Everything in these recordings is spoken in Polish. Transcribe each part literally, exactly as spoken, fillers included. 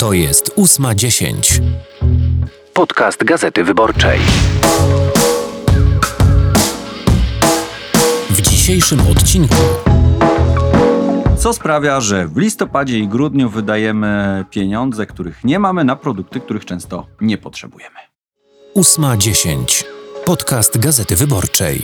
To jest ósma dziesięć. Podcast Gazety Wyborczej. W dzisiejszym odcinku. Co sprawia, że w listopadzie i grudniu wydajemy pieniądze, których nie mamy, na produkty, których często nie potrzebujemy. ósma dziesięć. Podcast Gazety Wyborczej.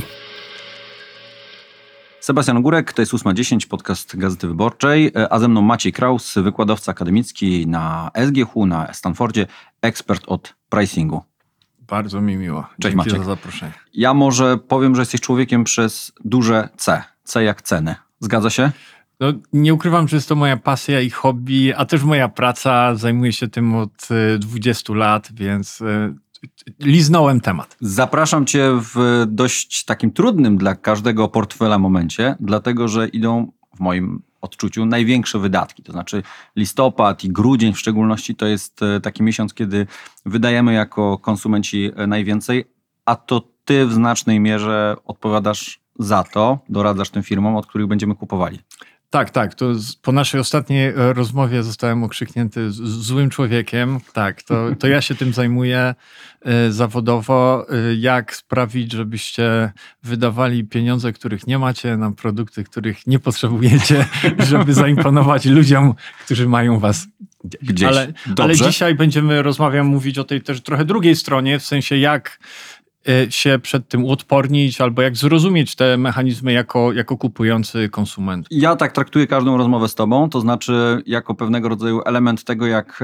Sebastian Górek, to jest ósma dziesięć, podcast Gazety Wyborczej, a ze mną Maciej Kraus, wykładowca akademicki na S G H U, na Stanfordzie, ekspert od pricingu. Bardzo mi miło. Cześć, Dzięki Maciek. za zaproszenie. Ja może powiem, że jesteś człowiekiem przez duże C. C jak ceny. Zgadza się? No, nie ukrywam, że jest to moja pasja i hobby, a też moja praca. Zajmuję się tym od dwudziestu lat, więc y, liznąłem temat. Zapraszam cię w dość takim trudnym dla każdego portfela momencie, dlatego że idą w moim odczuciu największe wydatki. To znaczy listopad i grudzień w szczególności to jest taki miesiąc, kiedy wydajemy jako konsumenci najwięcej, a to ty w znacznej mierze odpowiadasz za to, doradzasz tym firmom, od których będziemy kupowali. Tak, tak. To z, po naszej ostatniej rozmowie zostałem okrzyknięty z, złym człowiekiem. Tak, to, to ja się tym zajmuję y, zawodowo. Y, jak sprawić, żebyście wydawali pieniądze, których nie macie, na produkty, których nie potrzebujecie, żeby zaimponować ludziom, którzy mają was gdzieś. Ale, ale dzisiaj będziemy rozmawiać, mówić o tej też trochę drugiej stronie, w sensie jak się przed tym uodpornić, albo jak zrozumieć te mechanizmy jako, jako kupujący konsument. Ja tak traktuję każdą rozmowę z tobą, to znaczy jako pewnego rodzaju element tego, jak,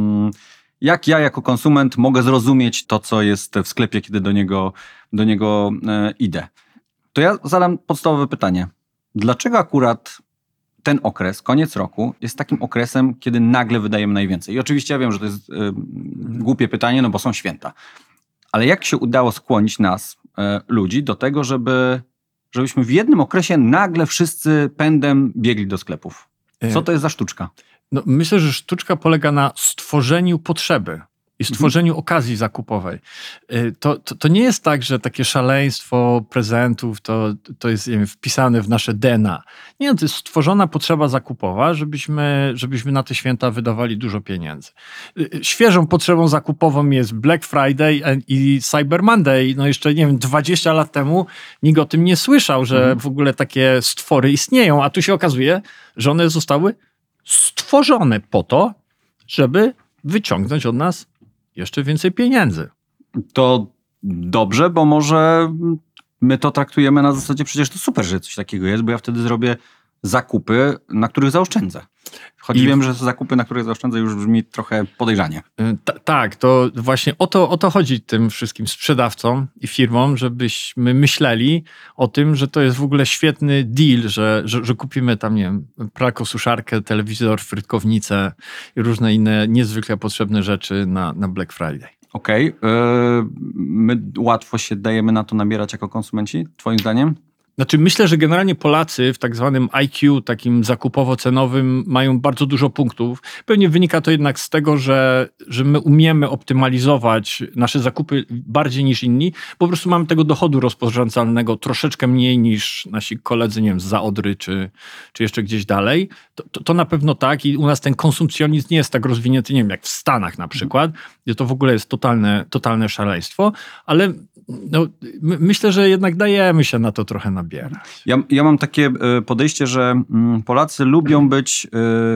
jak ja jako konsument mogę zrozumieć to, co jest w sklepie, kiedy do niego, do niego idę. To ja zadam podstawowe pytanie. Dlaczego akurat ten okres, koniec roku, jest takim okresem, kiedy nagle wydajemy najwięcej? I oczywiście ja wiem, że to jest głupie pytanie, no bo są święta. Ale jak się udało skłonić nas, e, ludzi, do tego, żeby, żebyśmy w jednym okresie nagle wszyscy pędem biegli do sklepów? Co to jest za sztuczka? No, myślę, że sztuczka polega na stworzeniu potrzeby i stworzeniu mhm. okazji zakupowej. To, to, to nie jest tak, że takie szaleństwo prezentów to, to jest nie wiem, wpisane w nasze D N A. Nie, to jest stworzona potrzeba zakupowa, żebyśmy, żebyśmy na te święta wydawali dużo pieniędzy. Świeżą potrzebą zakupową jest Black Friday i Cyber Monday. No jeszcze, nie wiem, dwadzieścia lat temu nikt o tym nie słyszał, że mhm. w ogóle takie stwory istnieją, a tu się okazuje, że one zostały stworzone po to, żeby wyciągnąć od nas jeszcze więcej pieniędzy. To dobrze, bo może my to traktujemy na zasadzie przecież to super, że coś takiego jest, bo ja wtedy zrobię zakupy, na których zaoszczędzę. Choć I... wiem, że zakupy, na których zaoszczędzę, już brzmi trochę podejrzanie. T- tak, to właśnie o to, o to chodzi tym wszystkim sprzedawcom i firmom, żebyśmy myśleli o tym, że to jest w ogóle świetny deal, że, że, że kupimy tam, nie wiem, pralko, suszarkę, telewizor, frytkownicę i różne inne niezwykle potrzebne rzeczy na, na Black Friday. Okej. Okay. Yy, my łatwo się dajemy na to nabierać jako konsumenci, twoim zdaniem? Znaczy myślę, że generalnie Polacy w tak zwanym I Q, takim zakupowo-cenowym, mają bardzo dużo punktów. Pewnie wynika to jednak z tego, że, że my umiemy optymalizować nasze zakupy bardziej niż inni. Po prostu mamy tego dochodu rozporządzalnego troszeczkę mniej niż nasi koledzy, nie wiem, z Zaodry czy, czy jeszcze gdzieś dalej. To, to, to na pewno tak i u nas ten konsumpcjonizm nie jest tak rozwinięty, nie wiem, jak w Stanach na przykład, gdzie to w ogóle jest totalne, totalne szaleństwo, ale no, my, myślę, że jednak dajemy się na to trochę nabierać. Ja, ja mam takie podejście, że Polacy lubią być,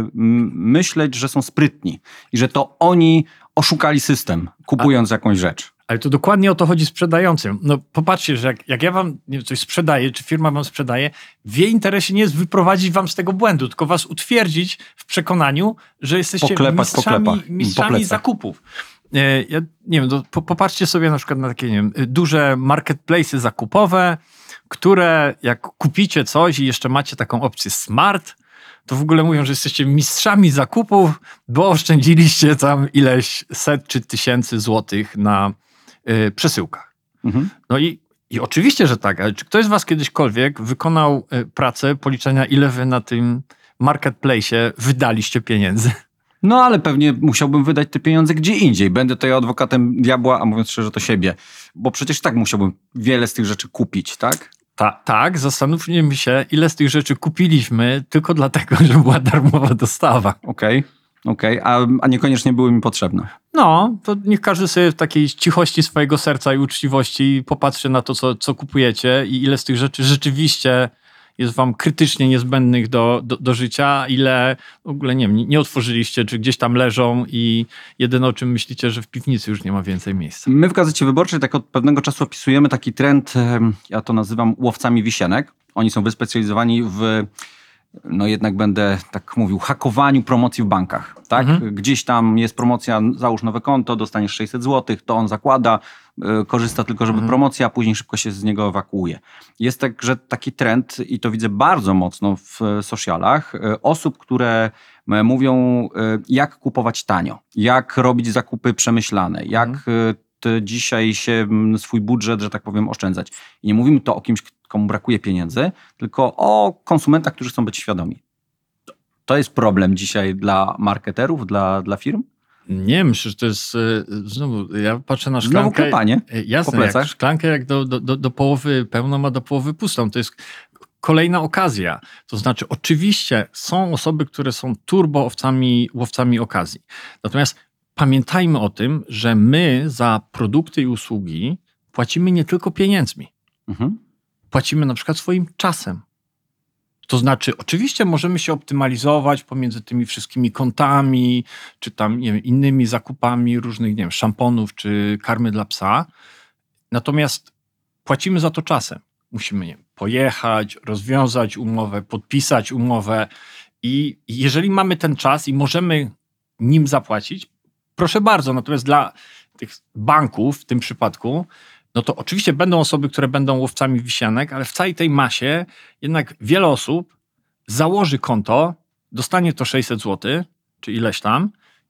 myśleć, że są sprytni i że to oni oszukali system, kupując A, jakąś rzecz. Ale to dokładnie o to chodzi sprzedającym. No popatrzcie, że jak, jak ja wam nie wiem, coś sprzedaję, czy firma wam sprzedaje, w jej interesie nie jest wyprowadzić wam z tego błędu, tylko was utwierdzić w przekonaniu, że jesteście poklepać, mistrzami, poklepać, mistrzami zakupów. Ja nie wiem, to popatrzcie sobie na przykład na takie, nie wiem, duże marketplace'y zakupowe, które jak kupicie coś i jeszcze macie taką opcję smart, to w ogóle mówią, że jesteście mistrzami zakupów, bo oszczędziliście tam ileś set czy tysięcy złotych na y, przesyłkach. Mhm. No i, i oczywiście, że tak, ale czy ktoś z was kiedyśkolwiek wykonał y, pracę policzenia, ile wy na tym marketplace'ie wydaliście pieniędzy? No ale pewnie musiałbym wydać te pieniądze gdzie indziej. Będę tutaj adwokatem diabła, a mówiąc szczerze to siebie. Bo przecież tak musiałbym wiele z tych rzeczy kupić, tak? Ta, tak, zastanówmy się, ile z tych rzeczy kupiliśmy tylko dlatego, że była darmowa dostawa. Okej. Okay. Okej, a, a niekoniecznie były mi potrzebne. No, to niech każdy sobie w takiej cichości swojego serca i uczciwości popatrzy na to, co, co kupujecie i ile z tych rzeczy rzeczywiście jest wam krytycznie niezbędnych do, do, do życia, ile w ogóle nie wiem, nie otworzyliście, czy gdzieś tam leżą i jedyne o czym myślicie, że w piwnicy już nie ma więcej miejsca. My w Gazecie Wyborczej tak od pewnego czasu opisujemy taki trend, em, ja to nazywam łowcami wisienek. Oni są wyspecjalizowani w, no jednak będę tak mówił, hakowaniu promocji w bankach. Tak? Mhm. Gdzieś tam jest promocja, załóż nowe konto, dostaniesz sześćset złotych, to on zakłada, y, korzysta tylko, żeby Mhm. promocja, a później szybko się z niego ewakuuje. Jest także taki trend, i to widzę bardzo mocno w y, socialach, y, osób, które y, mówią, y, jak kupować tanio, jak robić zakupy przemyślane, jak y, ty dzisiaj się mm, swój budżet, że tak powiem, oszczędzać. I nie mówimy to o kimś, komu brakuje pieniędzy, tylko o konsumentach, którzy chcą być świadomi. To jest problem dzisiaj dla marketerów, dla, dla firm? Nie, myślę, że to jest y, znowu, ja patrzę na Znowu szklankę. klepanie y, po Jasne, plecach. jak szklankę jak do, do, do, do połowy pełną, a do połowy pustą. To jest kolejna okazja. To znaczy, oczywiście są osoby, które są turbo owcami, łowcami okazji. Natomiast pamiętajmy o tym, że my za produkty i usługi płacimy nie tylko pieniędzmi. Mhm. Płacimy na przykład swoim czasem. To znaczy, oczywiście możemy się optymalizować pomiędzy tymi wszystkimi kontami, czy tam nie wiem, innymi zakupami różnych, nie wiem, szamponów, czy karmy dla psa. Natomiast płacimy za to czasem. Musimy nie wiem, pojechać, rozwiązać umowę, podpisać umowę i jeżeli mamy ten czas i możemy nim zapłacić, proszę bardzo. Natomiast dla tych banków w tym przypadku, no to oczywiście będą osoby, które będą łowcami wisianek, ale w całej tej masie jednak wiele osób założy konto, dostanie to sześćset złotych, czy ileś tam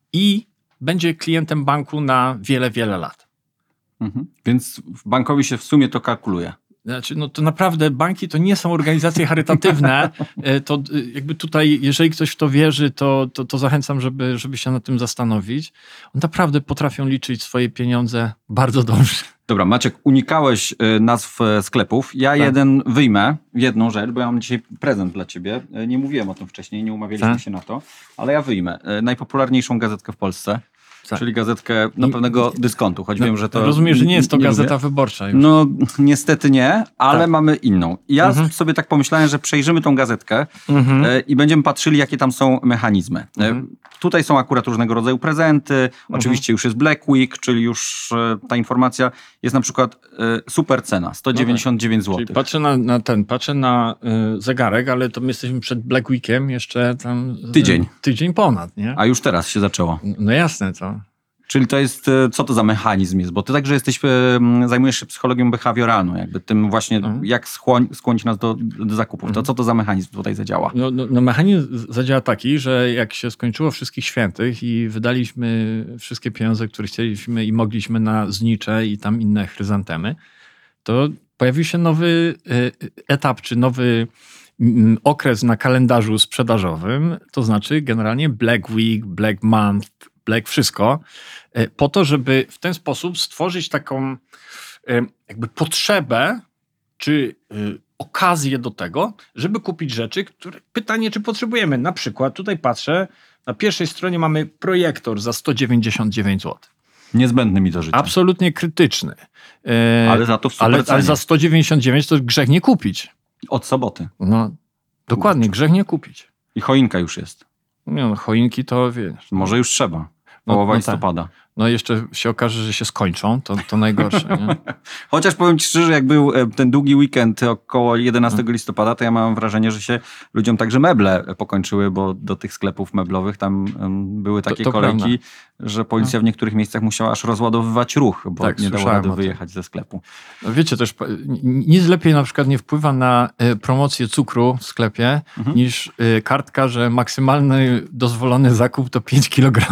i będzie klientem banku na wiele, wiele lat. Mhm. Więc bankowi się w sumie to kalkuluje. Znaczy, no to naprawdę banki to nie są organizacje charytatywne. E, To e, jakby tutaj, jeżeli ktoś w to wierzy, to, to, to zachęcam, żeby, żeby się nad tym zastanowić. One naprawdę potrafią liczyć swoje pieniądze bardzo dobrze. Dobra, Maciek, unikałeś y, nazw e, sklepów. Ja Tak. jeden wyjmę, jedną rzecz, bo ja mam dzisiaj prezent dla ciebie. E, Nie mówiłem o tym wcześniej, nie umawialiśmy Tak. się na to, ale ja wyjmę. E, Najpopularniejszą gazetkę w Polsce, Tak. czyli gazetkę no, I- pewnego dyskontu, choć No, wiem, że to... rozumiem, że nie jest to nie Gazeta lubię. Wyborcza już. No niestety nie, ale Tak. mamy inną. Ja Mhm. sobie tak pomyślałem, że przejrzymy tą gazetkę Mhm. e, i będziemy patrzyli, jakie tam są mechanizmy. E, Mhm. Tutaj są akurat różnego rodzaju prezenty, oczywiście już jest Black Week, czyli już e, ta informacja jest na przykład e, super cena, sto dziewięćdziesiąt dziewięć złotych. Czyli patrzę na, na ten, patrzę na y, zegarek, ale to my jesteśmy przed Black Weekiem jeszcze tam... y, Tydzień. Tydzień ponad, nie? A już teraz się zaczęło. No jasne, to... Czyli to jest, e, co to za mechanizm jest? Bo ty także jesteś, e, m, zajmujesz się psychologią behawioralną, jakby tym właśnie, Mhm. jak skłoń, skłonić nas do, do zakupów. To Mhm. co to za mechanizm tutaj zadziała? No, no, no mechanizm zadziała taki, że jak się skończyło Wszystkich Świętych i wydaliśmy wszystkie pieniądze, które chcieliśmy i mogliśmy na znicze i tam inne chryzantemy, to pojawił się nowy y, etap, czy nowy mm, okres na kalendarzu sprzedażowym, to znaczy generalnie Black Week, Black Month, Black wszystko, y, po to, żeby w ten sposób stworzyć taką y, jakby potrzebę, czy y, okazję do tego, żeby kupić rzeczy, które pytanie, czy potrzebujemy. Na przykład tutaj patrzę, na pierwszej stronie mamy projektor za sto dziewięćdziesiąt dziewięć złotych. Niezbędny mi do życia. Absolutnie krytyczny. E, Ale za to w super ale, ale cenie. za sto dziewięćdziesiąt dziewięć to grzech nie kupić. Od soboty. No, dokładnie, grzech nie kupić. I choinka już jest. Nie no, choinki to wiesz. Może już trzeba. No, Połowa no listopada. No jeszcze się okaże, że się skończą, to, to najgorsze. Nie? Chociaż powiem ci szczerze, jak był e, ten długi weekend około jedenastego listopada, to ja mam wrażenie, że się ludziom także meble pokończyły, bo do tych sklepów meblowych tam em, były takie to kolejki, prawda. że policja w niektórych miejscach musiała aż rozładowywać ruch, bo Tak, nie dało słyszałem rady o tym. wyjechać ze sklepu. No wiecie też, pa- nic lepiej na przykład nie wpływa na e, promocję cukru w sklepie, Mhm. niż e, kartka, że maksymalny dozwolony zakup to pięć kilogramów.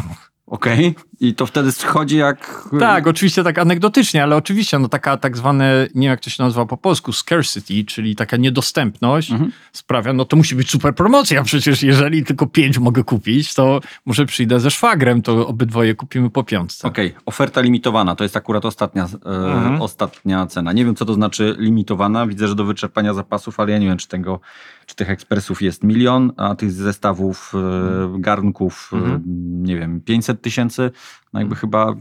Okej. I to wtedy schodzi jak... Tak, oczywiście tak anegdotycznie, ale oczywiście no taka tak zwane, nie wiem jak to się nazywa po polsku, scarcity, czyli taka niedostępność Mhm. sprawia, no to musi być super promocja, przecież jeżeli tylko pięć mogę kupić, to może przyjdę ze szwagrem, to obydwoje kupimy po piątce. Okej, oferta limitowana, to jest akurat ostatnia, e, Mhm. ostatnia cena. Nie wiem, co to znaczy limitowana. Widzę, że do wyczerpania zapasów, ale ja nie wiem, czy, tego, czy tych ekspresów jest milion, a tych zestawów, e, garnków, Mhm. e, nie wiem, pięćset tysięcy. No jakby chyba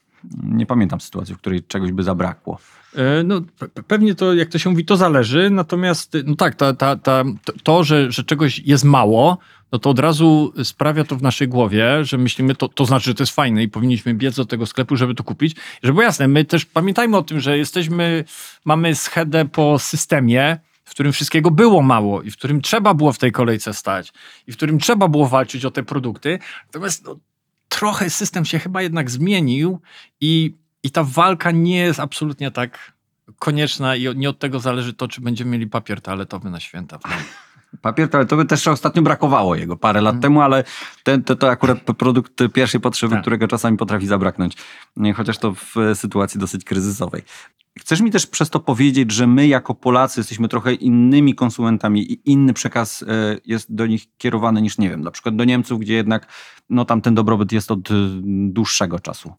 nie pamiętam sytuacji, w której czegoś by zabrakło. E, No pe- pewnie to, jak to się mówi, to zależy, natomiast no tak, ta, ta, ta, to- to, że, że czegoś jest mało, no to od razu sprawia to w naszej głowie, że myślimy, to, to znaczy, że to jest fajne i powinniśmy biec do tego sklepu, żeby to kupić. Żeby było jasne, my też pamiętajmy o tym, że jesteśmy, mamy schedę po systemie, w którym wszystkiego było mało i w którym trzeba było w tej kolejce stać i w którym trzeba było walczyć o te produkty. Natomiast no, trochę system się chyba jednak zmienił i, i ta walka nie jest absolutnie tak konieczna i nie od tego zależy to, czy będziemy mieli papier toaletowy na święta. Papier toaletowy też ostatnio brakowało jego parę lat temu, ale ten, to, to akurat produkt pierwszej potrzeby, Tak. którego czasami potrafi zabraknąć. Nie, chociaż to w sytuacji dosyć kryzysowej. Chcesz mi też przez to powiedzieć, że my jako Polacy jesteśmy trochę innymi konsumentami i inny przekaz e, jest do nich kierowany niż, nie wiem, na przykład do Niemców, gdzie jednak no, tam ten dobrobyt jest od y, dłuższego czasu.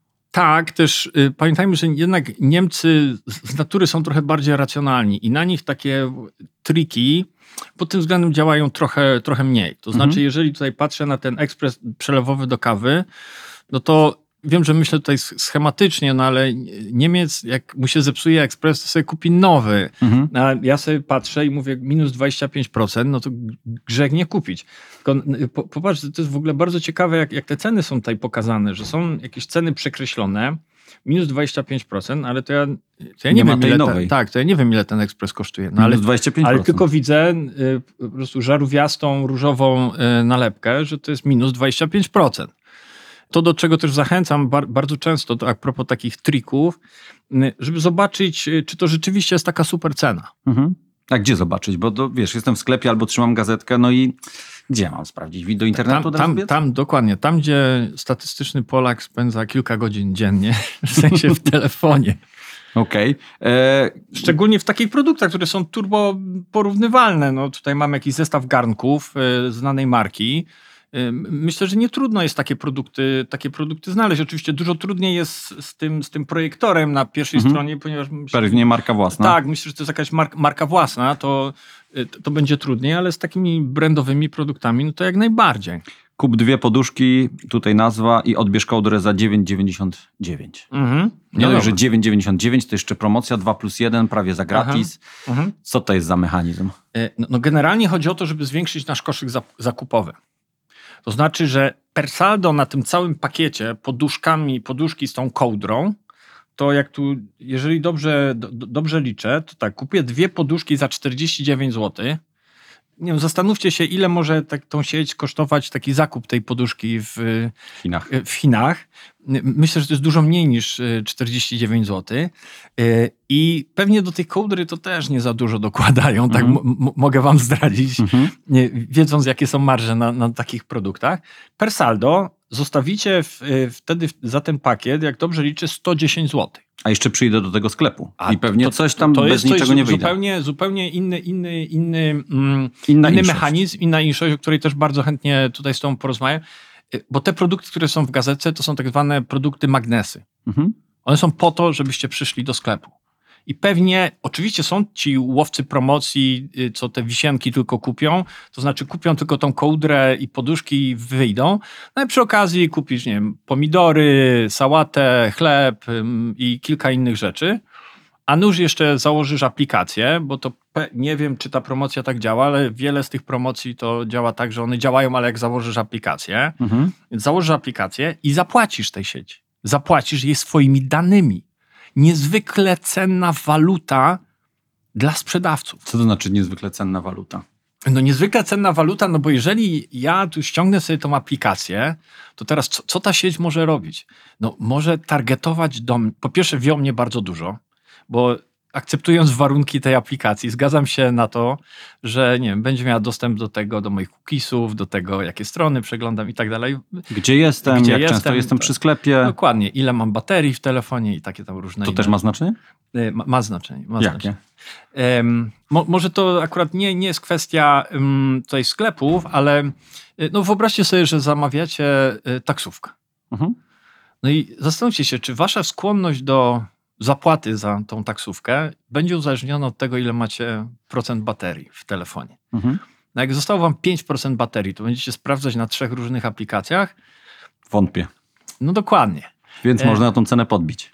Tak, też y, pamiętajmy, że jednak Niemcy z z natury są trochę bardziej racjonalni i na nich takie triki pod tym względem działają trochę, trochę mniej. To znaczy, Mhm. jeżeli tutaj patrzę na ten ekspres przelewowy do kawy, no to wiem, że myślę tutaj sch- schematycznie, no ale Niemiec, jak mu się zepsuje ekspres, to sobie kupi nowy. Mhm. A ja sobie patrzę i mówię minus dwadzieścia pięć procent, no to grzech nie kupić. Tylko po, popatrz, to jest w ogóle bardzo ciekawe, jak, jak te ceny są tutaj pokazane, że są jakieś ceny przekreślone, minus dwadzieścia pięć procent, ale to ja, to ja nie, Nie ma wiem, tej ile nowej. ten, tak, to ja nie wiem, ile ten ekspres kosztuje. No, ale, Minus dwadzieścia pięć procent. ale tylko widzę y, po prostu żarówiastą, różową y, nalepkę, że to jest minus dwadzieścia pięć procent. To, do czego też zachęcam bar- bardzo często, to a propos takich trików, y, żeby zobaczyć, y, czy to rzeczywiście jest taka super cena. Mhm. A gdzie zobaczyć? Bo to, wiesz, jestem w sklepie albo trzymam gazetkę, no i gdzie mam sprawdzić? Do internetu Tam, od razu tam, biec? tam dokładnie, tam gdzie statystyczny Polak spędza kilka godzin dziennie, w sensie w telefonie. Okej. E, Szczególnie w takich produktach, które są turbo porównywalne. No, tutaj mamy jakiś zestaw garnków y, znanej marki. Y, myślę, że nie trudno jest takie produkty, takie produkty znaleźć. Oczywiście dużo trudniej jest z tym, z tym projektorem na pierwszej Mhm. stronie, ponieważ myślę, Pewnie marka własna. tak, myślę, że to jest jakaś marka, marka własna, to, y, to będzie trudniej, ale z takimi brandowymi produktami, no to jak najbardziej. Kup dwie poduszki, tutaj nazwa i odbierz kołdrę za dziewięć dziewięćdziesiąt dziewięć. Mhm. Nie No dość, że dobra. dziewięć dziewięćdziesiąt dziewięć to jeszcze promocja dwa plus jeden, prawie za gratis. Mhm. Co to jest za mechanizm? E, No, no generalnie chodzi o to, żeby zwiększyć nasz koszyk zap- zakupowy. To znaczy, że per saldo na tym całym pakiecie poduszkami, poduszki z tą kołdrą, to jak tu, jeżeli dobrze, do, dobrze liczę, to tak, kupię dwie poduszki za czterdzieści dziewięć złotych. Nie wiem, zastanówcie się, ile może tak, tą sieć kosztować taki zakup tej poduszki w, W Chinach. w Chinach. Myślę, że to jest dużo mniej niż y, czterdzieści dziewięć złotych. Y, I pewnie do tej kołdry to też nie za dużo dokładają, tak Mhm. m- m- mogę wam zdradzić, Mhm. nie, wiedząc jakie są marże na, na takich produktach. Per saldo zostawicie w, y, wtedy za ten pakiet, jak dobrze liczę, sto dziesięć złotych. A jeszcze przyjdę do tego sklepu A i pewnie to- coś tam to bez jest coś niczego nie wyjdę. zupełnie, zupełnie inny, inny, inny, mm, Inna inny inszość. mechanizm, inna inszość, o której też bardzo chętnie tutaj z tobą porozmawiam. Y, Bo te produkty, które są w gazetce, to są tak zwane produkty magnesy. Mhm. One są po to, żebyście przyszli do sklepu. I pewnie, oczywiście są ci łowcy promocji, y, co te wisienki tylko kupią, to znaczy kupią tylko tą kołdrę i poduszki i wyjdą, no i przy okazji kupisz, nie wiem, pomidory, sałatę, chleb ym, i kilka innych rzeczy, a nuż jeszcze założysz aplikację, bo to pe- nie wiem, czy ta promocja tak działa, ale wiele z tych promocji to działa tak, że one działają, ale jak założysz aplikację, Mhm. więc założysz aplikację i zapłacisz tej sieci. Zapłacisz jej swoimi danymi. Niezwykle cenna waluta dla sprzedawców. Co to znaczy niezwykle cenna waluta? No niezwykle cenna waluta, no bo jeżeli ja tu ściągnę sobie tą aplikację, to teraz co, co ta sieć może robić? No może targetować do mnie. Po pierwsze, wie o mnie bardzo dużo, bo akceptując warunki tej aplikacji, zgadzam się na to, że nie wiem, będzie miała dostęp do tego, do moich cookiesów, do tego, jakie strony przeglądam i tak dalej. Gdzie jestem, Gdzie jak jestem, często jestem to- przy sklepie. Dokładnie, ile mam baterii w telefonie i takie tam różne To inne. też ma znaczenie? Y, Ma, ma znaczenie. Ma Jakie? znaczenie. Em, mo, może to akurat nie, nie jest kwestia um, tutaj sklepów, ale y, no wyobraźcie sobie, że zamawiacie y, taksówkę. Mhm. No i zastanówcie się, czy wasza skłonność do zapłaty za tą taksówkę będzie uzależniona od tego, ile macie procent baterii w telefonie. Mhm. No jak zostało wam pięć procent baterii, to będziecie sprawdzać na trzech różnych aplikacjach? Wątpię. No dokładnie. Więc E- można tą cenę podbić.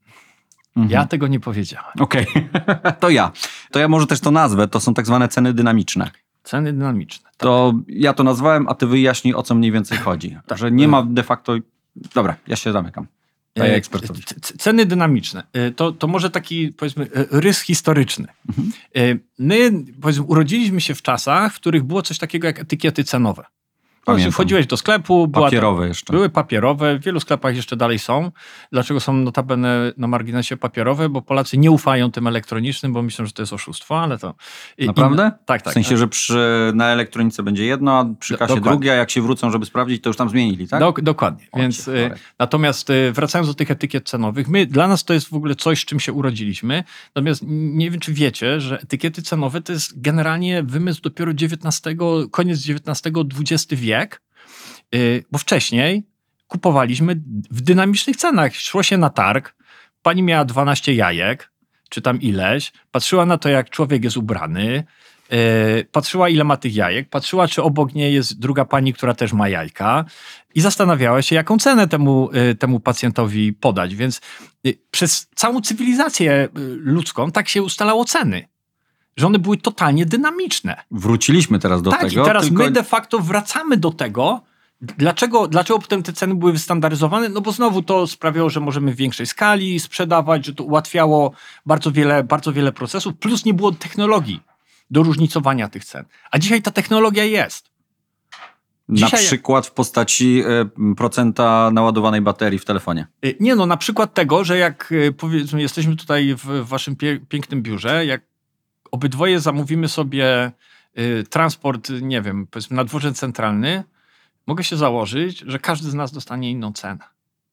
Mhm. Ja tego nie powiedziałem. Okej, to ja. To ja może też to nazwę. To są tak zwane ceny dynamiczne. Ceny dynamiczne. To ja to nazwałem, a ty wyjaśnij, o co mniej więcej chodzi. Że nie ma de facto... Dobra, ja się zamykam. Daję E, ekspertowi. c- c- Ceny dynamiczne. E, To, to może taki, powiedzmy, e, rys historyczny. Mhm. E, My, powiedzmy, urodziliśmy się w czasach, w których było coś takiego jak etykiety cenowe. Pamiętam. Wchodziłeś do sklepu, była Papierowe jeszcze. Były papierowe, w wielu sklepach jeszcze dalej są. Dlaczego są notabene na marginesie papierowe? Bo Polacy nie ufają tym elektronicznym, bo myślą, że to jest oszustwo, ale to... i- Naprawdę? inne- Tak, tak. W sensie, że przy, na elektronice będzie jedno, a przy Do- kasie dokładnie. drugie, a jak się wrócą, żeby sprawdzić, to już tam zmienili, tak? Dok- dokładnie. O, Więc, cię y, chore. natomiast y, wracając do tych etykiet cenowych, my, dla nas to jest w ogóle coś, z czym się urodziliśmy. Natomiast nie wiem, czy wiecie, że etykiety cenowe to jest generalnie wymysł dopiero dziewiętnastego, koniec dziewiętnastego, dwudziesty wiek, y, bo wcześniej kupowaliśmy w dynamicznych cenach. Szło się na targ, pani miała dwanaście jajek, czy tam ileś, patrzyła na to, jak człowiek jest ubrany, yy, patrzyła, ile ma tych jajek, patrzyła, czy obok niej jest druga pani, która też ma jajka i zastanawiała się, jaką cenę temu, yy, temu pacjentowi podać. Więc yy, przez całą cywilizację yy, ludzką tak się ustalało ceny, że one były totalnie dynamiczne. Wróciliśmy teraz do tak, tego. i teraz tylko... my de facto wracamy do tego. Dlaczego, dlaczego potem te ceny były wystandaryzowane? No bo znowu to sprawiało, że możemy w większej skali sprzedawać, że to ułatwiało bardzo wiele, bardzo wiele procesów, plus nie było technologii do różnicowania tych cen. A dzisiaj ta technologia jest. Na Dzisiaj- przykład w postaci e, procenta naładowanej baterii w telefonie. Y, Nie no, na przykład tego, że jak y, powiedzmy jesteśmy tutaj w w waszym pie- pięknym biurze, jak obydwoje zamówimy sobie y, transport, nie wiem, powiedzmy na dworzec centralny, mogę się założyć, że każdy z nas dostanie inną cenę.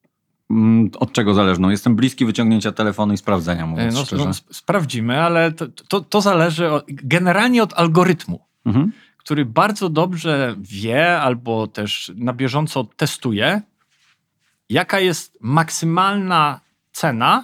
Mm, Od czego zależną? Jestem bliski wyciągnięcia telefonu i sprawdzenia, mówiąc No, szczerze. no, sp- sprawdzimy, ale to, to, to zależy od, generalnie od algorytmu, Mhm. który bardzo dobrze wie albo też na bieżąco testuje, jaka jest maksymalna cena,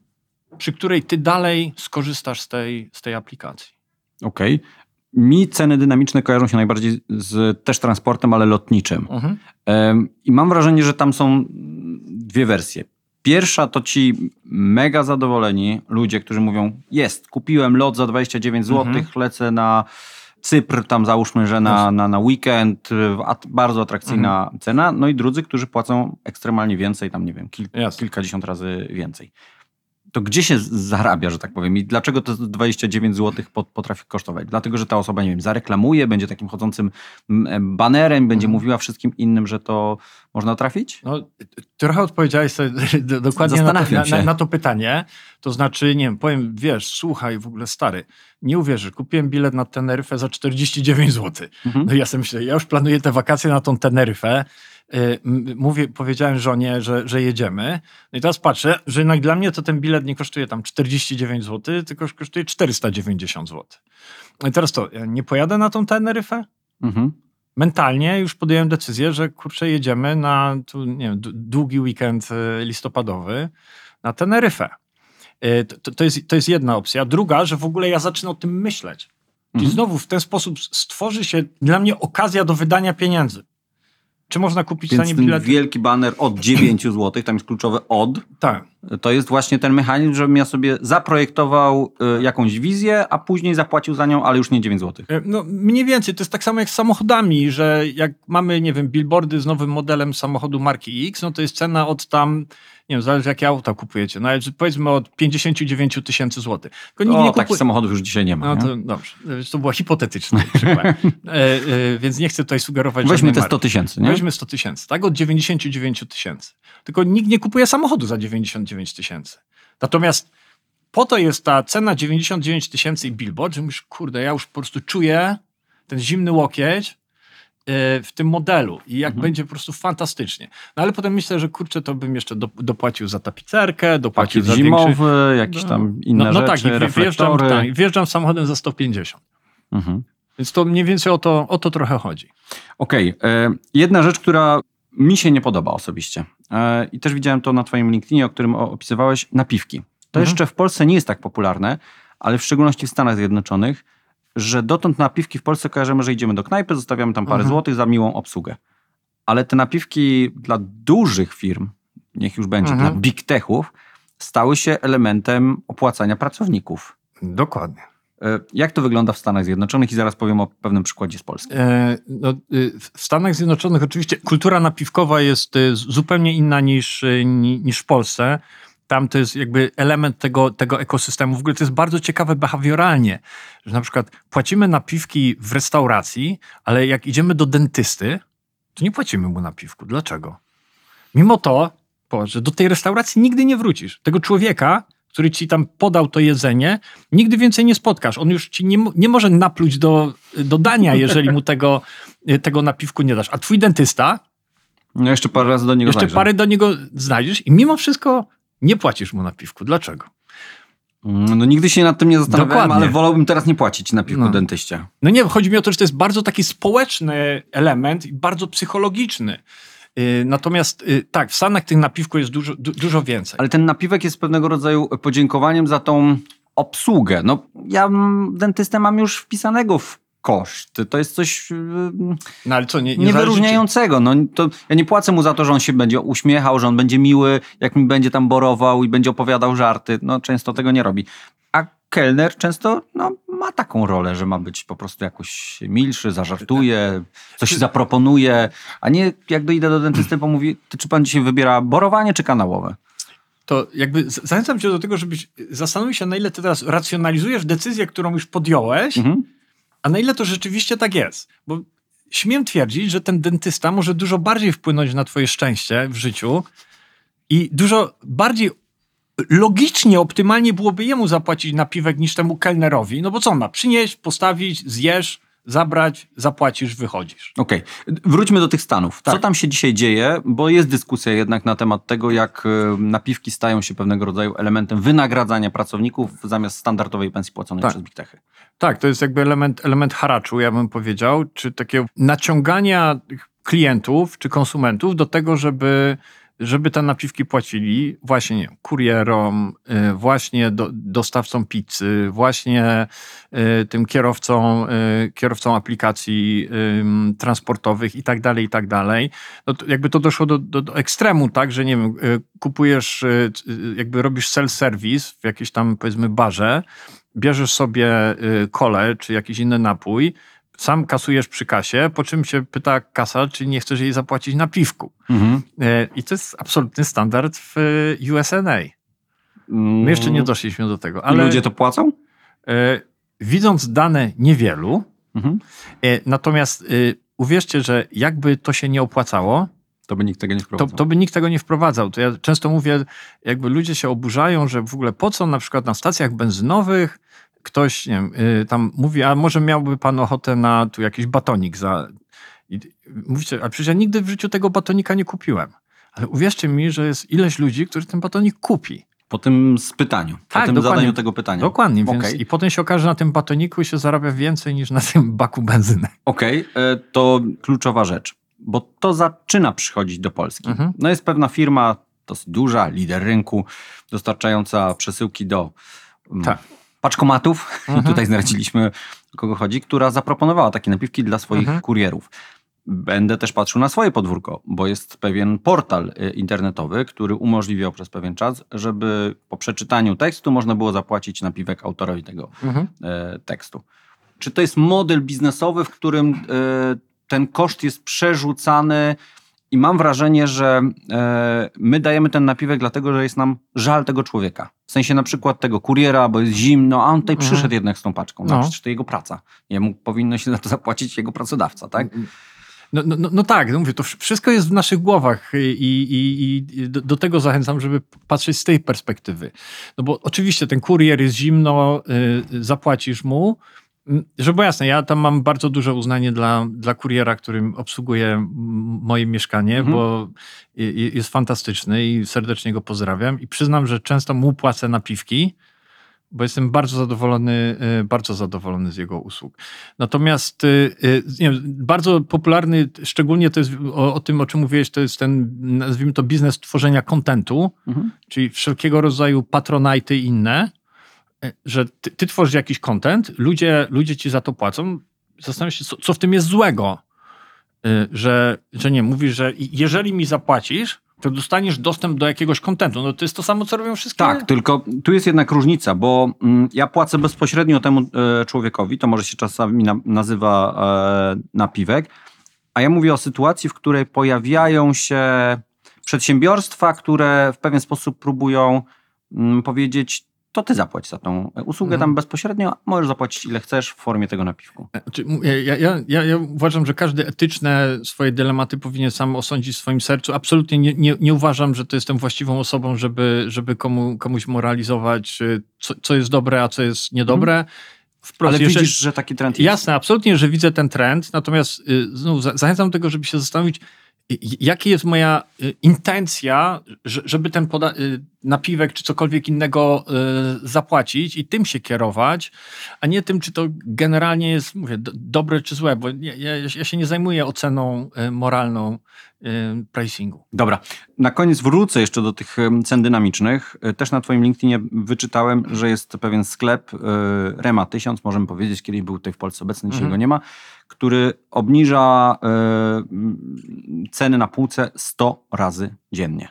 przy której ty dalej skorzystasz z tej, z tej aplikacji. Okej. Mi ceny dynamiczne kojarzą się najbardziej z też transportem, ale lotniczym. Mhm. Em, I mam wrażenie, że tam są dwie wersje. Pierwsza to ci mega zadowoleni ludzie, którzy mówią, jest, kupiłem lot za dwadzieścia dziewięć złotych, Mhm. lecę na Cypr, tam załóżmy, że na, na, na weekend, at, bardzo atrakcyjna cena. No i drudzy, którzy płacą ekstremalnie więcej, tam nie wiem, kil, Jasne. kilkadziesiąt razy więcej. To gdzie się zarabia, że tak powiem? I dlaczego to dwadzieścia dziewięć złotych pot- potrafi kosztować? Dlatego, że ta osoba, nie wiem, zareklamuje, będzie takim chodzącym mm, banerem, będzie Mhm. mówiła wszystkim innym, że to można trafić? No, trochę odpowiedziałeś sobie do- dokładnie na to, Zastanawiam na, się. na, na to pytanie. To znaczy, nie wiem, powiem, wiesz, słuchaj, w ogóle stary, nie uwierzysz, kupiłem bilet na Teneryfę za czterdzieści dziewięć złotych. Mhm. No i ja sobie myślę, ja już planuję te wakacje na tą Teneryfę. Y, m- Mówię, powiedziałem żonie, że, że jedziemy. No i teraz patrzę, że jednak dla mnie to ten bilet nie kosztuje tam czterdzieści dziewięć złotych, tylko kosztuje czterysta dziewięćdziesiąt złotych. No i teraz to, ja nie pojadę na tą Teneryfę? Mhm. Mentalnie już podjąłem decyzję, że kurczę, jedziemy na tu, nie wiem, d- długi weekend y, listopadowy na Teneryfę. Y, To, to, jest, to jest jedna opcja. Druga, że w ogóle ja zacznę o tym myśleć. Czyli Mhm. znowu w ten sposób stworzy się dla mnie okazja do wydania pieniędzy. Czy można kupić Więc tanie ten bilety? wielki baner od dziewięć złotych, tam jest kluczowe od, Tak. to jest właśnie ten mechanizm, żebym ja sobie zaprojektował y, jakąś wizję, a później zapłacił za nią, ale już nie dziewięć złotych. Y, No, mniej więcej. To jest tak samo jak z samochodami, że jak mamy, nie wiem, billboardy z nowym modelem samochodu marki X, no to jest cena od tam, nie wiem, zależy jakie auta kupujecie, no ale powiedzmy od pięćdziesiąt dziewięć tysięcy złotych. Tylko nikt O, nie takich kupuje... samochodów już dzisiaj nie ma. No nie? to dobrze. To było hipotetyczny przykład. e, e, więc nie chcę tutaj sugerować Weźmy żadnej te marki. sto tysięcy, nie? Weźmy sto tysięcy, tak? Od dziewięćdziesiąt dziewięć tysięcy. Tylko nikt nie kupuje samochodu za dziewięćdziesiąt dziewięć tysięcy. Natomiast po to jest ta cena dziewięćdziesiąt dziewięć tysięcy i billboard, że mówisz, kurde, ja już po prostu czuję ten zimny łokieć w tym modelu i jak mhm. będzie po prostu fantastycznie. No ale potem myślę, że kurczę, to bym jeszcze do, dopłacił za tapicerkę, dopłacił Pakiet za zimowy, większy... jakieś tam inne no, no rzeczy, tak, i wjeżdżam, reflektory. tak, wjeżdżam samochodem za sto pięćdziesiąt. Mhm. Więc to mniej więcej o to, o to trochę chodzi. Okej. Okay. Jedna rzecz, która mi się nie podoba osobiście e, i też widziałem to na twoim LinkedInie, o którym opisywałeś, napiwki. To mhm. jeszcze w Polsce nie jest tak popularne, ale w szczególności w Stanach Zjednoczonych, że dotąd napiwki w Polsce kojarzymy, że idziemy do knajpy, zostawiamy tam parę mhm. złotych za miłą obsługę. Ale te napiwki dla dużych firm, niech już będzie, mhm. dla big techów, stały się elementem opłacania pracowników. Dokładnie. Jak to wygląda w Stanach Zjednoczonych? I zaraz powiem o pewnym przykładzie z Polski. E, no, w Stanach Zjednoczonych oczywiście kultura napiwkowa jest zupełnie inna niż, niż w Polsce. Tam to jest jakby element tego, tego ekosystemu. W ogóle to jest bardzo ciekawe behawioralnie, że na przykład płacimy napiwki w restauracji, ale jak idziemy do dentysty, to nie płacimy mu napiwku. Dlaczego? Mimo to, że do tej restauracji nigdy nie wrócisz. Tego człowieka, który ci tam podał to jedzenie, nigdy więcej nie spotkasz. On już ci nie, nie może napluć do, do dania, jeżeli mu tego, tego napiwku nie dasz. A twój dentysta... No jeszcze parę razy do niego Jeszcze zajrzę. parę do niego znajdziesz i mimo wszystko nie płacisz mu napiwku. Dlaczego? No nigdy się nad tym nie zastanawiałem, Dokładnie. ale wolałbym teraz nie płacić napiwku No. dentyście. No nie, chodzi mi o to, że to jest bardzo taki społeczny element i bardzo psychologiczny. Yy, natomiast yy, tak, w Stanach tych napiwków jest dużo, du, dużo więcej. Ale ten napiwek jest pewnego rodzaju podziękowaniem za tą obsługę. No, ja m, dentystę mam już wpisanego w koszt. To jest coś yy, No ale co, nie, nie niewyróżniającego. No, to ja nie płacę mu za to, że on się będzie uśmiechał, że on będzie miły, jak mi będzie tam borował i będzie opowiadał żarty. No często tego nie robi. A kelner często no, ma taką rolę, że ma być po prostu jakoś milszy, zażartuje, coś zaproponuje, a nie jakby idę do dentysty, bo mówi, to czy pan dzisiaj wybiera borowanie czy kanałowe? To jakby z- zachęcam cię do tego, żebyś zastanowił się, na ile ty teraz racjonalizujesz decyzję, którą już podjąłeś, Mhm. a na ile to rzeczywiście tak jest. Bo śmiem twierdzić, że ten dentysta może dużo bardziej wpłynąć na twoje szczęście w życiu i dużo bardziej logicznie, optymalnie byłoby jemu zapłacić napiwek niż temu kelnerowi. No bo co on ma? Przynieść, postawić, zjesz, zabrać, zapłacisz, wychodzisz. Okej, wróćmy do tych Stanów. Co Tak. tam się dzisiaj dzieje? Bo jest dyskusja jednak na temat tego, jak y, napiwki stają się pewnego rodzaju elementem wynagradzania pracowników zamiast standardowej pensji płaconej Tak. przez big techy. Tak, to jest jakby element, element haraczu, ja bym powiedział, czy takiego naciągania klientów czy konsumentów do tego, żeby, żeby te napiwki płacili właśnie nie wiem, kurierom, y, właśnie do, dostawcom pizzy, właśnie y, tym kierowcom, y, kierowcom aplikacji y, transportowych i tak dalej, i tak dalej. No to jakby to doszło do, do, do ekstremu, tak, że nie wiem, y, kupujesz, y, y, jakby robisz self-service w jakiejś tam powiedzmy barze, bierzesz sobie y, kolę czy jakiś inny napój, sam kasujesz przy kasie, po czym się pyta kasa, czy nie chcesz jej zapłacić na piwku. Mhm. Y, I to jest absolutny standard w y, U S N A. My jeszcze nie doszliśmy do tego. Ale Ale ludzie to płacą? y, widząc dane niewielu, Mhm. y, natomiast y, uwierzcie, że jakby to się nie opłacało, To by nikt tego nie to, wprowadzał. to by nikt tego nie wprowadzał. To ja często mówię, jakby ludzie się oburzają, że w ogóle po co na przykład na stacjach benzynowych ktoś, nie wiem, y, tam mówi, a może miałby pan ochotę na tu jakiś batonik za... I mówicie, a przecież ja nigdy w życiu tego batonika nie kupiłem. Ale uwierzcie mi, że jest ileś ludzi, którzy ten batonik kupi. Po tym pytaniu, po Tak, tym dokładnie. zadaniu tego pytania. Dokładnie, więc Okej. i potem się okaże, że na tym batoniku się zarabia więcej niż na tym baku benzyny. Okej, e, to kluczowa rzecz, bo to zaczyna przychodzić do Polski. Mhm. No jest pewna firma, dosyć duża, lider rynku, dostarczająca przesyłki do mm, Tak. paczkomatów. Mhm. Tutaj zdradziliśmy, o kogo chodzi, która zaproponowała takie napiwki dla swoich Mhm. kurierów. Będę też patrzył na swoje podwórko, bo jest pewien portal y, internetowy, który umożliwiał przez pewien czas, żeby po przeczytaniu tekstu można było zapłacić napiwek autorowi tego Mhm. e, tekstu. Czy to jest model biznesowy, w którym e, ten koszt jest przerzucany i mam wrażenie, że e, my dajemy ten napiwek dlatego, że jest nam żal tego człowieka. W sensie na przykład tego kuriera, bo jest zimno, a on tutaj Mhm. przyszedł jednak z tą paczką. No, No. przecież to jego praca. Jemu powinno się za to zapłacić jego pracodawca, tak? No, no, no, no tak, no mówię, to wszystko jest w naszych głowach i, i, i do, do tego zachęcam, żeby patrzeć z tej perspektywy. No bo oczywiście ten kurier jest zimno, y, zapłacisz mu, żeby było jasne, ja tam mam bardzo duże uznanie dla, dla kuriera, którym obsługuje m- moje mieszkanie, Mhm. bo i- i- jest fantastyczny i serdecznie go pozdrawiam i przyznam, że często mu płacę napiwki, bo jestem bardzo zadowolony, y, bardzo zadowolony z jego usług. Natomiast y, y, nie wiem, bardzo popularny, szczególnie to jest o, o tym, o czym mówiłeś, to jest ten, nazwijmy to, biznes tworzenia kontentu, Mhm. czyli wszelkiego rodzaju patronajty i inne, y, że ty, ty tworzysz jakiś content, ludzie, ludzie ci za to płacą, zastanawiam się, co, co w tym jest złego, y, że, że nie, mówisz, że jeżeli mi zapłacisz, to dostaniesz dostęp do jakiegoś kontentu. No to jest to samo, co robią wszystkie... Tak, tylko tu jest jednak różnica, bo mm, ja płacę bezpośrednio temu e, człowiekowi, to może się czasami na, nazywa e, napiwek, a ja mówię o sytuacji, w której pojawiają się przedsiębiorstwa, które w pewien sposób próbują mm, powiedzieć, to ty zapłać za tą usługę Mhm. tam bezpośrednio, możesz zapłacić ile chcesz w formie tego napiwku. Znaczy, ja, ja, ja, ja uważam, że każdy etyczne swoje dylematy powinien sam osądzić w swoim sercu. Absolutnie nie, nie, nie uważam, że to jestem właściwą osobą, żeby, żeby komu, komuś moralizować, co, co jest dobre, a co jest niedobre. Wprost, Ale jeżeli- widzisz, że taki trend jest. Jasne, absolutnie, że widzę ten trend, natomiast y, znów za- zachęcam do tego, żeby się zastanowić, y, jaka jest moja y, intencja, że- żeby ten poda- y, napiwek czy cokolwiek innego y, zapłacić i tym się kierować, a nie tym, czy to generalnie jest, mówię, do, dobre czy złe, bo ja, ja, ja się nie zajmuję oceną y, moralną y, pricingu. Dobra, na koniec wrócę jeszcze do tych em, cen dynamicznych. E, Też na twoim LinkedInie wyczytałem, że jest pewien sklep e, Rema tysiąc, możemy powiedzieć, kiedyś był tutaj w Polsce obecny, dzisiaj Mhm. go nie ma, który obniża e, m, ceny na półce sto razy dziennie.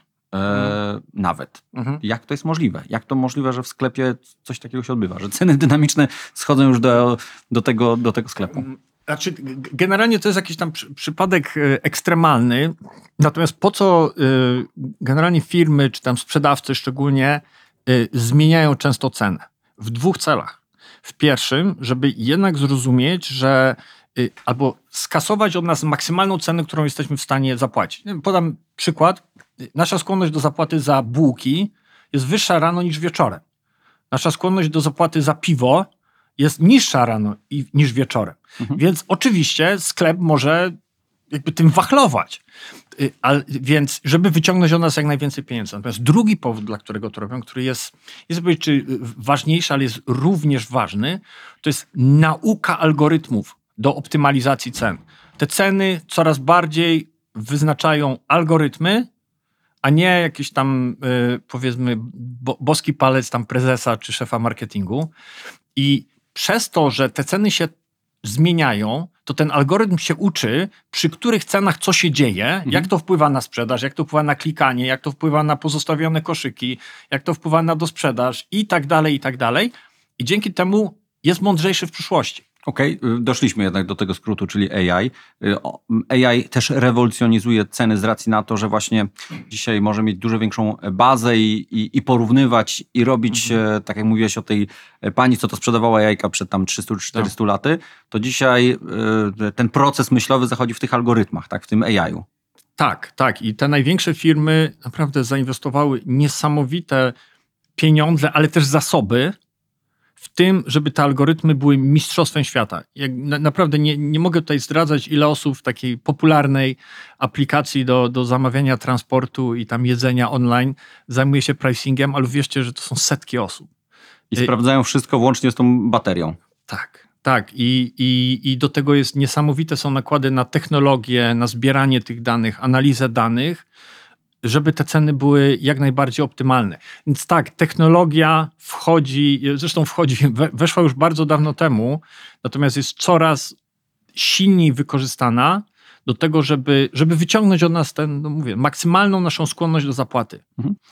E, Nawet. Mhm. Jak to jest możliwe? Jak to możliwe, że w sklepie coś takiego się odbywa? Że ceny dynamiczne schodzą już do, do, tego, do tego sklepu? Znaczy, g- generalnie to jest jakiś tam przy, przypadek e, ekstremalny, natomiast po co e, generalnie firmy, czy tam sprzedawcy szczególnie e, zmieniają często cenę? W dwóch celach. W pierwszym, żeby jednak zrozumieć, że e, albo skasować od nas maksymalną cenę, którą jesteśmy w stanie zapłacić. Nie wiem, podam przykład. Nasza skłonność do zapłaty za bułki jest wyższa rano niż wieczorem. Nasza skłonność do zapłaty za piwo jest niższa rano i, niż wieczorem. Mhm. Więc oczywiście sklep może jakby tym wachlować. Y, Ale, więc żeby wyciągnąć od nas jak najwięcej pieniędzy. Natomiast drugi powód, dla którego to robią, który jest, jest powiedzieć, czy ważniejszy, ale jest również ważny, to jest nauka algorytmów do optymalizacji cen. Te ceny coraz bardziej wyznaczają algorytmy, a nie jakiś tam, y, powiedzmy, bo, boski palec tam prezesa czy szefa marketingu. I przez to, że te ceny się zmieniają, to ten algorytm się uczy, przy których cenach co się dzieje, Mhm. jak to wpływa na sprzedaż, jak to wpływa na klikanie, jak to wpływa na pozostawione koszyki, jak to wpływa na dosprzedaż i tak dalej, i tak dalej. I dzięki temu jest mądrzejszy w przyszłości. Okej, y, doszliśmy jednak do tego skrótu, czyli A I. Y, o, A I też rewolucjonizuje ceny z racji na to, że właśnie dzisiaj może mieć dużo większą bazę i, i, i porównywać i robić, e, tak jak mówiłeś o tej e, pani, co to sprzedawała jajka przed tam trzysta czterysta laty, to dzisiaj e, ten proces myślowy zachodzi w tych algorytmach, tak, w tym A I-u. Tak, tak. I te największe firmy naprawdę zainwestowały niesamowite pieniądze, ale też zasoby w tym, żeby te algorytmy były mistrzostwem świata. Jak na, naprawdę nie, nie mogę tutaj zdradzać, ile osób w takiej popularnej aplikacji do, do zamawiania transportu i tam jedzenia online zajmuje się pricingiem, ale wierzcie, że to są setki osób. I Y- sprawdzają wszystko włącznie z tą baterią. Tak, tak. I, i, I do tego jest niesamowite są nakłady na technologię, na zbieranie tych danych, analizę danych, żeby te ceny były jak najbardziej optymalne. Więc tak, technologia wchodzi, zresztą wchodzi, we- weszła już bardzo dawno temu, natomiast jest coraz silniej wykorzystana do tego, żeby, żeby wyciągnąć od nas ten, no mówię, maksymalną naszą skłonność do zapłaty.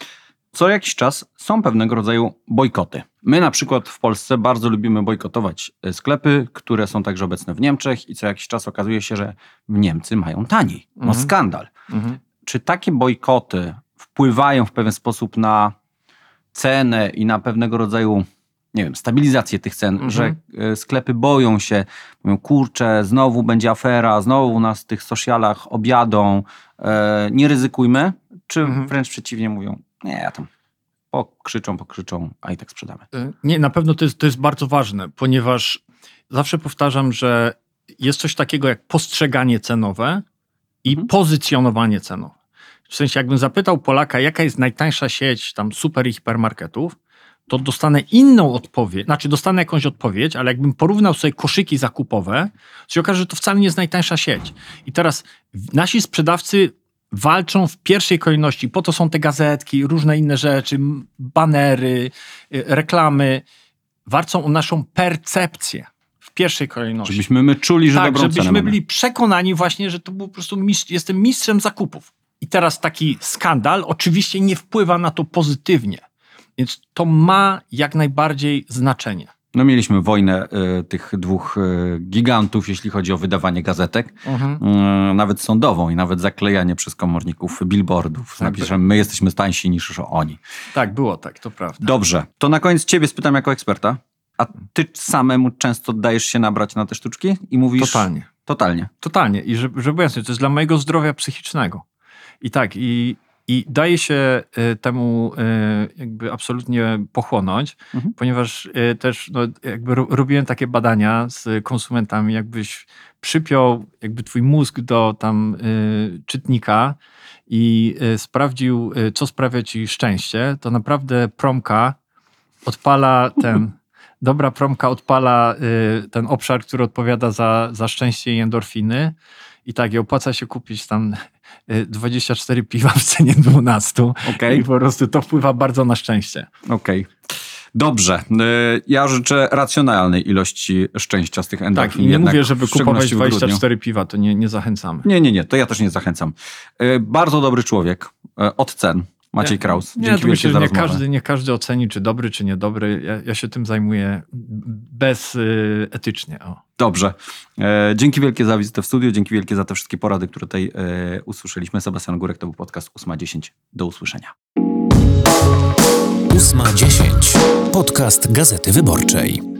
Co jakiś czas są pewnego rodzaju bojkoty. My na przykład w Polsce bardzo lubimy bojkotować e, sklepy, które są także obecne w Niemczech i co jakiś czas okazuje się, że Niemcy mają taniej. No Mhm. skandal. Mhm. Czy takie bojkoty wpływają w pewien sposób na cenę i na pewnego rodzaju nie wiem, stabilizację tych cen, Mhm. że e, sklepy boją się, mówią, kurczę, znowu będzie afera, znowu nas w tych socialach objadą, e, nie ryzykujmy, czy Mhm. wręcz przeciwnie mówią, nie, ja tam pokrzyczą, pokrzyczą, a i tak sprzedamy. Y, Nie, na pewno to jest, to jest bardzo ważne, ponieważ zawsze powtarzam, że jest coś takiego jak postrzeganie cenowe i Mhm. pozycjonowanie cenowe. W sensie, jakbym zapytał Polaka, jaka jest najtańsza sieć tam super i hipermarketów, to dostanę inną odpowiedź, znaczy dostanę jakąś odpowiedź, ale jakbym porównał sobie koszyki zakupowe, to się okaże, że to wcale nie jest najtańsza sieć. I teraz nasi sprzedawcy walczą w pierwszej kolejności, po to są te gazetki, różne inne rzeczy, m, banery, y, reklamy, walczą o naszą percepcję w pierwszej kolejności. Żebyśmy my czuli, że Tak, dobrą cenę żebyśmy mamy. byli przekonani właśnie, że to był po prostu mistrz, jestem mistrzem zakupów. I teraz taki skandal oczywiście nie wpływa na to pozytywnie, więc to ma jak najbardziej znaczenie. No mieliśmy wojnę y, tych dwóch y, gigantów, jeśli chodzi o wydawanie gazetek, y, nawet sądową i nawet zaklejanie przez komorników billboardów z Tak, napisem, my jesteśmy tańsi niż oni. Tak, było tak, to prawda. Dobrze, to na koniec ciebie spytam jako eksperta, a ty samemu często dajesz się nabrać na te sztuczki i mówisz... Totalnie. Totalnie. Totalnie. I żeby, żeby jasne, to jest dla mojego zdrowia psychicznego. I tak, i, i daje się y, temu y, jakby absolutnie pochłonąć, Mhm. ponieważ y, też no, jakby ro, robiłem takie badania z konsumentami, jakbyś przypiął jakby twój mózg do tam y, czytnika i y, sprawdził, y, co sprawia ci szczęście, to naprawdę promka odpala ten... Dobra promka odpala y, ten obszar, który odpowiada za, za szczęście i endorfiny. I tak, i opłaca się kupić tam y, dwadzieścia cztery piwa w cenie dwanaście. Okej. I po prostu to wpływa bardzo na szczęście. Okej. Dobrze. Y, Ja życzę racjonalnej ilości szczęścia z tych Tak, endorfin. i nie jednak, mówię, żeby w szczególności kupować w dwadzieścia grudniu. cztery piwa, to nie, nie zachęcamy. Nie, nie, nie, to ja też nie zachęcam. Y, Bardzo dobry człowiek, y, od cen, Maciej Kraus. Nie, Dzięki to myślę, wielkie że za nie rozmowę. każdy, nie każdy oceni, czy dobry, czy niedobry. Ja, ja się tym zajmuję bez y, etycznie. O. Dobrze. E, dzięki wielkie za wizytę w studiu, dzięki wielkie za te wszystkie porady, które tutaj e, usłyszeliśmy. Sebastian Górek, to był podcast ósma dziesięć. Do usłyszenia. ósma dziesięć. Podcast Gazety Wyborczej.